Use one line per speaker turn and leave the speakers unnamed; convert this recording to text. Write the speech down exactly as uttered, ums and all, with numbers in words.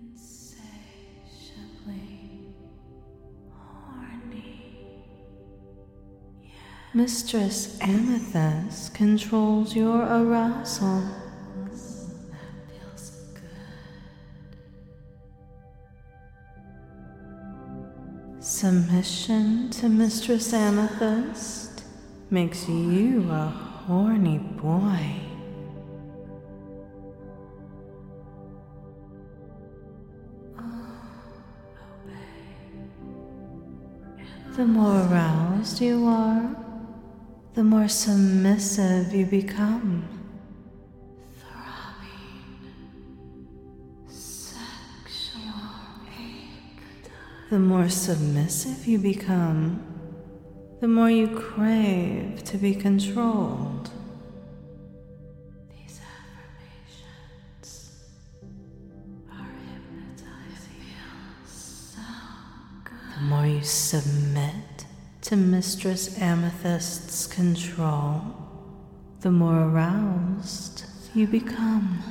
insatiably horny. Mistress Amethyst controls your arousal. That feels good. Submission to Mistress Amethyst makes you a horny boy. The more aroused you are, the more submissive you become. Throbbing, sexual ache. The more submissive you become, the more you crave to be controlled. These affirmations are hypnotizing. It feels so good. The more you submit to Mistress Amethyst's control, the more aroused you become.